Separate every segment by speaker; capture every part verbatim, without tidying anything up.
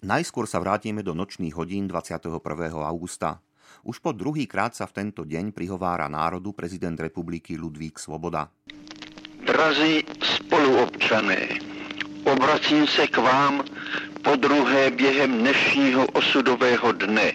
Speaker 1: Najskôr sa vrátime do nočných hodín dvadsiateho prvého augusta. Už po druhý krát sa v tento deň prihovára národu prezident republiky Ludvík Svoboda.
Speaker 2: Drazí spoluobčané, obracím se k vám po druhé během dnešního osudového dne.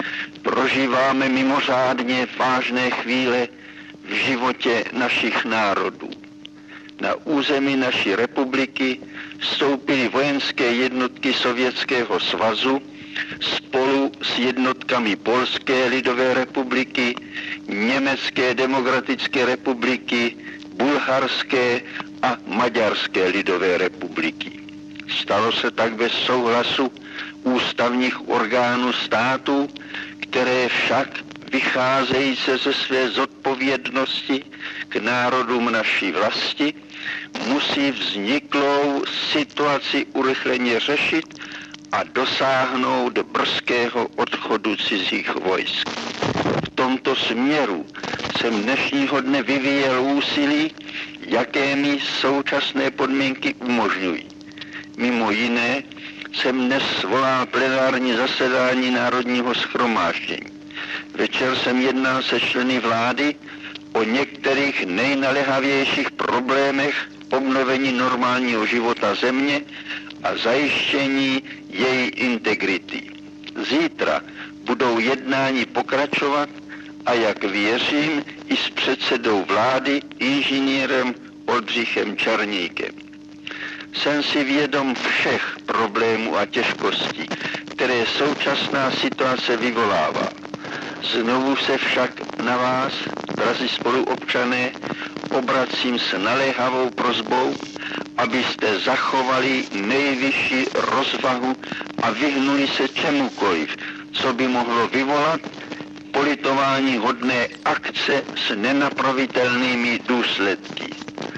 Speaker 2: Prožíváme mimořádně vážné chvíle v životě našich národů. Na území naší republiky vstoupily vojenské jednotky Sovětského svazu spolu s jednotkami Polské lidové republiky, Německé demokratické republiky, Bulharské a Maďarské lidové republiky. Stalo se tak bez souhlasu ústavních orgánů státu, které však vycházejí se ze své zodpovědnosti k národům naší vlasti, musí vzniklou situaci urychleně řešit a dosáhnout brzkého odchodu cizích vojsk. V tomto směru jsem dnešního dne vyvíjel úsilí, jaké mi současné podmínky umožňují. Mimo jiné jsem dnes svolal plenární zasedání Národního shromáždění. Večer jsem jednal se členy vlády o některých nejnaléhavějších problémech obnovení normálního života země a zajištění její integrity. Zítra budou jednání pokračovat a jak věřím, i s předsedou vlády, inženýrem Oldřichem Černíkem. Jsem si vědom všech problémů a těžkostí, které současná situace vyvolává. Znovu se však na vás, drazí spoluobčané, obracím s naléhavou prosbou, abyste zachovali nejvyšší rozvahu a vyhnuli se čemukoliv, co by mohlo vyvolat politování hodné akce s nenapravitelnými důsledky.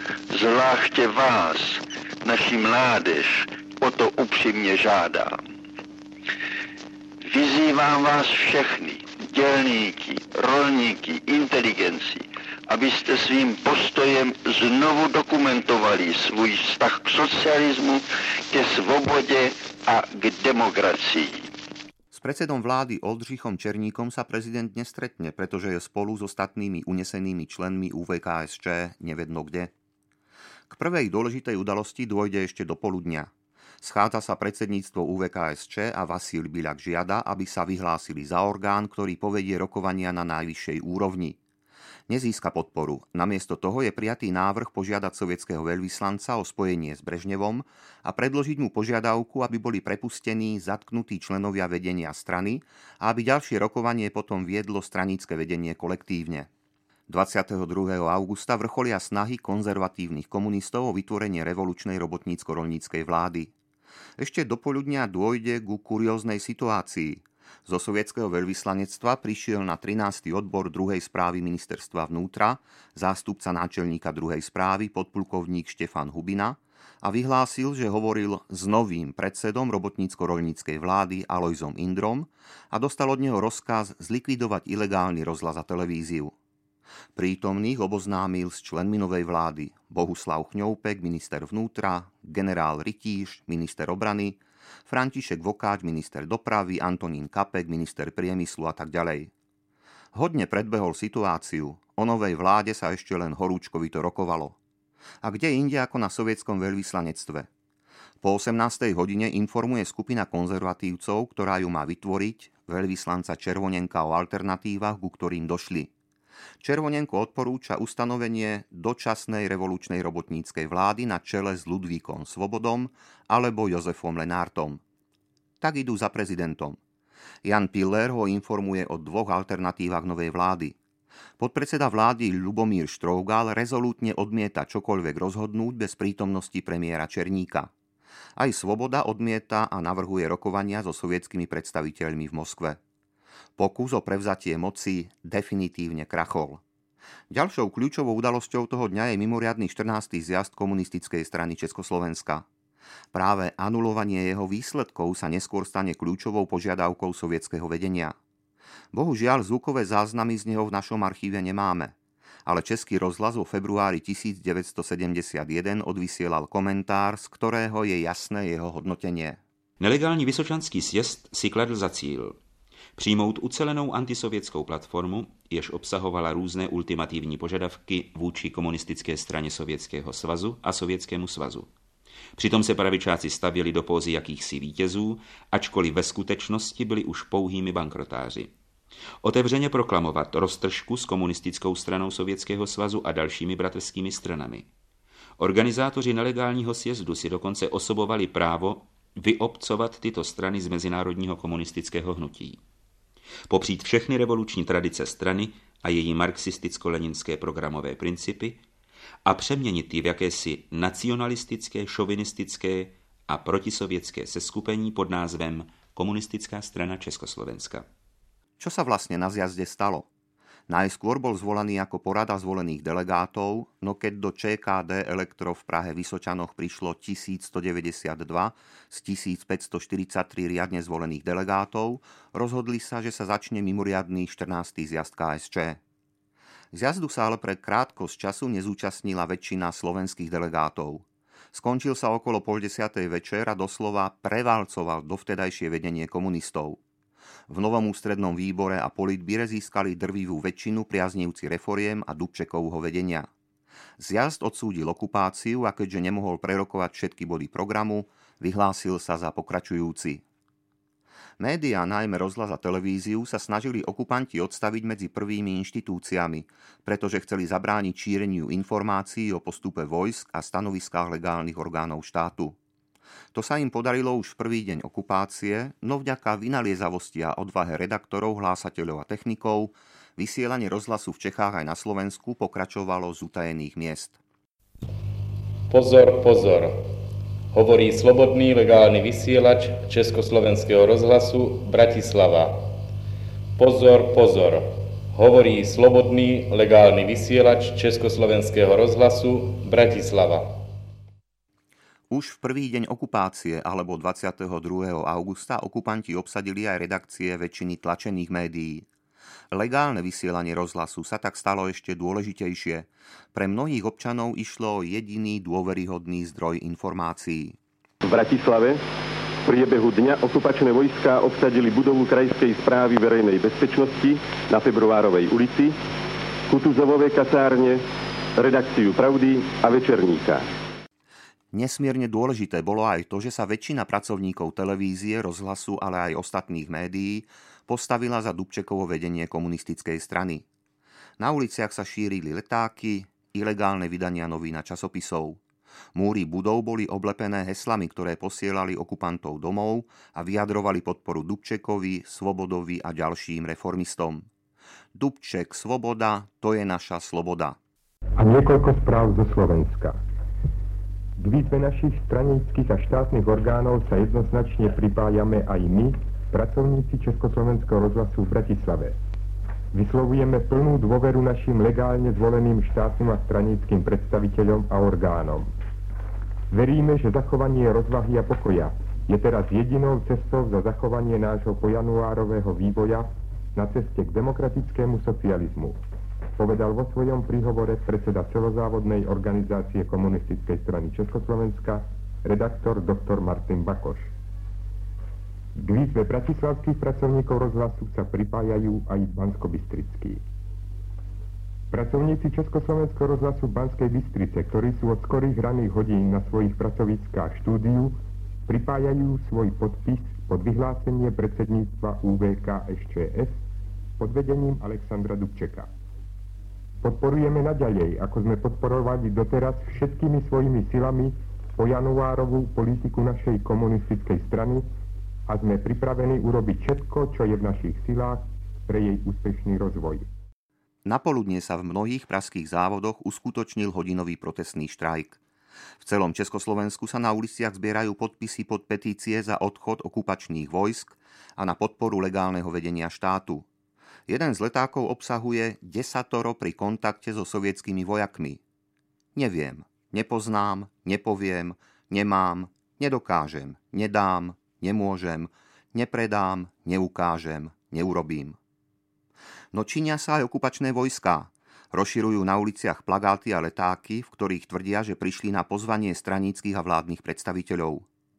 Speaker 2: Zvláště vás, naši mládež, o to upřímně žádám. Vyzývám vás všechny, dělníky, rolníky, inteligenci, abyste svým postojem znovu dokumentovali svůj vztah k socialismu, ke svobodě a k demokracii.
Speaker 1: S predsedom vlády Oldřichom Černíkom sa prezident nestretne, pretože je spolu s ostatnými unesenými členmi ú vé ká es čé nevedno kde. K prvej dôležitej udalosti dôjde ešte do poludnia. Schádza sa predsedníctvo ú vé ká es čé a Vasil Biľak žiada, aby sa vyhlásili za orgán, ktorý povedie rokovania na najvyššej úrovni. Nezíska podporu. Namiesto toho je prijatý návrh požiadať sovietskeho veľvyslanca o spojenie s Brežnevom a predložiť mu požiadavku, aby boli prepustení zatknutí členovia vedenia strany a aby ďalšie rokovanie potom viedlo stranické vedenie kolektívne. dvadsiateho druhého augusta vrcholia snahy konzervatívnych komunistov o vytvorenie revolučnej robotnícko-roľníckej vlády. Ešte dopoludnia dôjde ku kurióznej situácii. Zo sovietskeho veľvyslanectva prišiel na trinásty odbor druhej správy ministerstva vnútra zástupca náčelníka druhej správy podplukovník Štefan Hubina a vyhlásil, že hovoril s novým predsedom robotnícko-roľníckej vlády Alojzom Indrom a dostal od neho rozkaz zlikvidovať ilegálny rozhlas a televíziu. Prítomných oboznámil s členmi novej vlády Bohuslav Chňoupek, minister vnútra, generál Rytíš, minister obrany, František Vokáč, minister dopravy, Antonín Kapek, minister priemyslu a tak ďalej. Hodne predbehol situáciu, o novej vláde sa ešte len horúčkovito rokovalo. A kde inde ako na sovietskom veľvyslanectve? Po osemnástej hodine informuje skupina konzervatívcov, ktorá ju má vytvoriť, veľvyslanca Červonenka o alternatívach, ku ktorým došli. Červonenko odporúča ustanovenie dočasnej revolučnej robotníckej vlády na čele s Ludvíkom Svobodom alebo Jozefom Lenártom. Tak idú za prezidentom. Jan Piller ho informuje o dvoch alternatívach novej vlády. Podpredseda vlády Ľubomír Štrougal rezolútne odmieta čokoľvek rozhodnúť bez prítomnosti premiéra Černíka. Aj Svoboda odmieta a navrhuje rokovania so sovietskými predstaviteľmi v Moskve. Pokus o prevzatie moci definitívne krachol. Ďalšou kľúčovou udalosťou toho dňa je mimoriadny štrnásty zjazd komunistickej strany Československa. Práve anulovanie jeho výsledkov sa neskôr stane kľúčovou požiadavkou sovietskeho vedenia. Bohužiaľ, zvukové záznamy z neho v našom archíve nemáme, ale Český rozhlas vo februári devätnásťsedemdesiatjeden odvysielal komentár, z ktorého je jasné jeho hodnotenie.
Speaker 3: Nelegální Vysočanský sjezd si kladl za cíl přijmout ucelenou antisovětskou platformu, jež obsahovala různé ultimativní požadavky vůči komunistické straně Sovětského svazu a Sovětskému svazu. Přitom se pravičáci stavěli do pózy jakýchsi vítězů, ačkoliv ve skutečnosti byli už pouhými bankrotáři. Otevřeně proklamovat roztržku s komunistickou stranou Sovětského svazu a dalšími bratrskými stranami. Organizátoři nelegálního sjezdu si dokonce osobovali právo vyobcovat tyto strany z mezinárodního komunistického hnutí. Popřít všechny revoluční tradice strany a její marxisticko-leninské programové principy a přeměnit ji v jakési nacionalistické, šovinistické a protisovětské seskupení pod názvem Komunistická strana Československa.
Speaker 1: Čo sa vlastne na zjazde stalo? Najskôr bol zvolaný ako porada zvolených delegátov, no keď do ČKD Elektro v Prahe Vysočanoch prišlo tisícstodeväťdesiatdva z tisícpäťstoštyridsaťtri riadne zvolených delegátov, rozhodli sa, že sa začne mimoriadny štrnásty zjazd ká es čé. Zjazdu sa ale pre krátkosť času nezúčastnila väčšina slovenských delegátov. Skončil sa okolo pol desiatej večer a doslova prevalcoval dovtedajšie vedenie komunistov. V novom ústrednom výbore a politbíre získali drvivú väčšinu priaznivci reforiem a Dubčekovho vedenia. Zjazd odsúdil okupáciu a keďže nemohol prerokovať všetky body programu, vyhlásil sa za pokračujúci. Média, najmä rozhlas a televíziu, sa snažili okupanti odstaviť medzi prvými inštitúciami, pretože chceli zabrániť šíreniu informácií o postupe vojsk a stanoviskách legálnych orgánov štátu. To sa im podarilo už v prvý deň okupácie, no vďaka vynaliezavosti a odvahe redaktorov, hlásateľov a technikov vysielanie rozhlasu v Čechách aj na Slovensku pokračovalo z utajených miest.
Speaker 4: Pozor, pozor, hovorí slobodný legálny vysielač Československého rozhlasu Bratislava. Pozor, pozor, hovorí slobodný legálny vysielač Československého rozhlasu Bratislava.
Speaker 1: Už v prvý deň okupácie alebo dvadsiateho druhého augusta okupanti obsadili aj redakcie väčšiny tlačených médií. Legálne vysielanie rozhlasu sa tak stalo ešte dôležitejšie. Pre mnohých občanov išlo o jediný dôveryhodný zdroj informácií.
Speaker 5: V Bratislave v priebehu dňa okupačné vojská obsadili budovu Krajskej správy verejnej bezpečnosti na Februárovej ulici, Kutuzovové kasárne, redakciu Pravdy a Večerníka.
Speaker 1: Nesmierne dôležité bolo aj to, že sa väčšina pracovníkov televízie, rozhlasu, ale aj ostatných médií postavila za Dubčekovo vedenie komunistickej strany. Na uliciach sa šírili letáky, ilegálne vydania novín a časopisov. Múry budov boli oblepené heslami, ktoré posielali okupantov domov a vyjadrovali podporu Dubčekovi, Svobodovi a ďalším reformistom. Dubček, Svoboda, to je naša sloboda.
Speaker 6: A niekoľko správ zo Slovenska. K výzve našich stranických a štátnych orgánov sa jednoznačne pripájame aj my, pracovníci Československého rozhlasu v Bratislave. Vyslovujeme plnú dôveru našim legálne zvoleným štátnym a stranickým predstaviteľom a orgánom. Veríme, že zachovanie rozvahy a pokoja je teraz jedinou cestou za zachovanie nášho pojanuárového vývoja na ceste k demokratickému socializmu, povedal vo svojom príhovore predseda celozávodnej organizácie Komunistickej strany Československa, redaktor doktor Martin Bakoš. K výzve bratislavských pracovníkov rozhlasu sa pripájajú aj banskobystrickí. Pracovníci Československého rozhlasu v Banskej Bystrice, ktorí sú od skorých raných hodín na svojich pracoviskách štúdiu, pripájajú svoj podpis pod vyhlásenie predsedníctva ú vé ká es čé es pod vedením Alexandra Dubčeka. Podporujeme naďalej, ako sme podporovali doteraz všetkými svojimi silami po januárovú politiku našej komunistickej strany a sme pripravení urobiť všetko, čo je v našich silách pre jej úspešný rozvoj.
Speaker 1: Napoludne sa v mnohých pražských závodoch uskutočnil hodinový protestný štrajk. V celom Československu sa na uliciach zbierajú podpisy pod petície za odchod okupačných vojsk a na podporu legálneho vedenia štátu. Jeden z letákov obsahuje desatoro pri kontakte so sovietskými vojakmi. Neviem, nepoznám, nepoviem, nemám, nedokážem, nedám, nemôžem, nepredám, neukážem, neurobím. No činia sa aj okupačné vojská. Rozširujú na uliciach plagáty a letáky, v ktorých tvrdia, že prišli na pozvanie straníckych a vládnych predstaviteľov.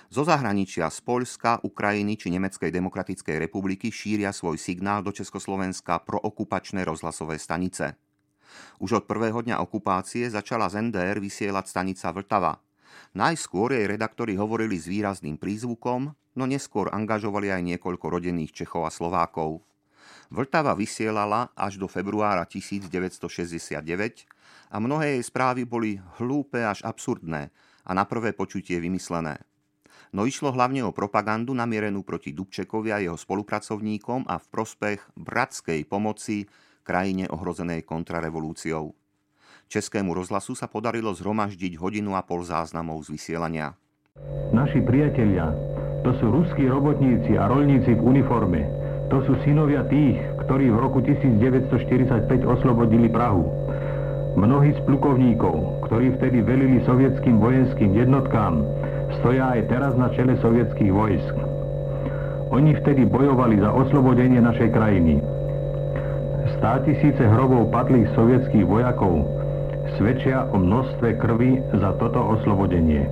Speaker 1: Zo zahraničia z Poľska, Ukrajiny či Nemeckej demokratickej republiky šíria svoj signál do Československa prookupačné rozhlasové stanice. Už od prvého dňa okupácie začala z en dé er vysielať stanica Vltava. Najskôr jej redaktori hovorili s výrazným prízvukom, no neskôr angažovali aj niekoľko rodených Čechov a Slovákov. Vltava vysielala až do februára devätnásťstošesťdesiatdeväť a mnohé jej správy boli hlúpe až absurdné a na prvé počutie vymyslené. No išlo hlavne o propagandu namierenú proti Dubčekovi a jeho spolupracovníkom a v prospech bratskej pomoci krajine ohrozenej kontrarevolúciou. Českému rozhlasu sa podarilo zhromaždiť hodinu a pol záznamov z vysielania.
Speaker 7: Naši priatelia, to sú ruskí robotníci a roľníci v uniforme. To sú synovia tých, ktorí v roku devätnásťstoštyridsaťpäť oslobodili Prahu. Mnohí z plukovníkov, ktorí vtedy velili sovietským vojenským jednotkám, stoja aj teraz na čele sovietských vojsk. Oni vtedy bojovali za oslobodenie našej krajiny. Státisíce hrobov padlých sovietských vojakov svedčia o množstve krvi za toto oslobodenie.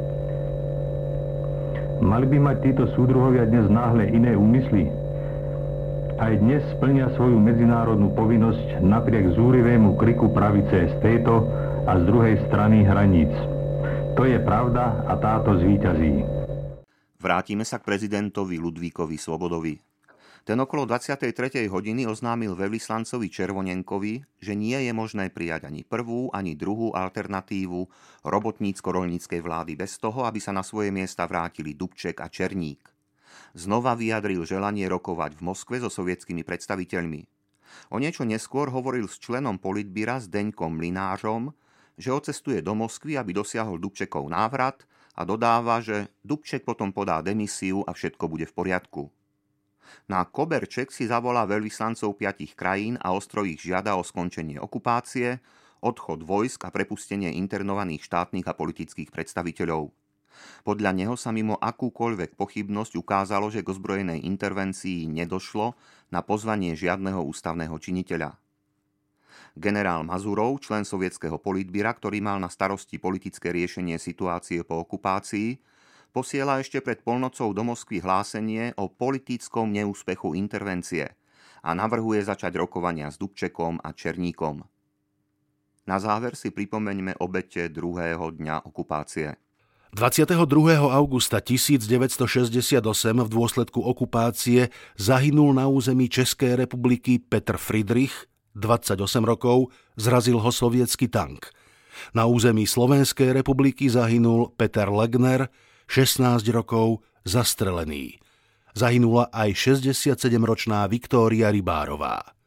Speaker 7: Mali by mať títo súdruhovia dnes náhle iné úmysly? Aj dnes splnia svoju medzinárodnú povinnosť napriek zúrivému kriku pravice z tejto a z druhej strany hraníc. To je pravda a táto zvíťazí.
Speaker 1: Vrátime sa k prezidentovi Ludvíkovi Svobodovi. Ten okolo dvadsiatej tretej hodiny oznámil veľvyslancovi Červonenkovi, že nie je možné prijať ani prvú, ani druhú alternatívu robotnícko-roľníckej vlády bez toho, aby sa na svoje miesta vrátili Dubček a Černík. Znova vyjadril želanie rokovať v Moskve so sovietskými predstaviteľmi. O niečo neskôr hovoril s členom politbíra Zdeňkom Mlynářom, že odcestuje do Moskvy, aby dosiahol Dubčekov návrat a dodáva, že Dubček potom podá demisiu a všetko bude v poriadku. Na koberček si zavolá veľvyslancov piatich krajín a ostro ich žiada o skončenie okupácie, odchod vojsk a prepustenie internovaných štátnych a politických predstaviteľov. Podľa neho sa mimo akúkoľvek pochybnosť ukázalo, že k ozbrojenej intervencii nedošlo na pozvanie žiadneho ústavného činiteľa. Generál Mazurov, člen sovietskeho politbíra, ktorý mal na starosti politické riešenie situácie po okupácii, posiela ešte pred polnocou do Moskvy hlásenie o politickom neúspechu intervencie a navrhuje začať rokovania s Dubčekom a Černíkom. Na záver si pripomeňme obete druhého dňa okupácie.
Speaker 8: dvadsiateho druhého augusta devätnásťstošesťdesiatosem v dôsledku okupácie zahynul na území Českej republiky Petr Fridrich, dvadsaťosem rokov, zrazil ho sovietský tank. Na území Slovenskej republiky zahynul Peter Legner, šestnásť rokov, zastrelený. Zahynula aj šesťdesiatsedemročná Viktória Rybárová.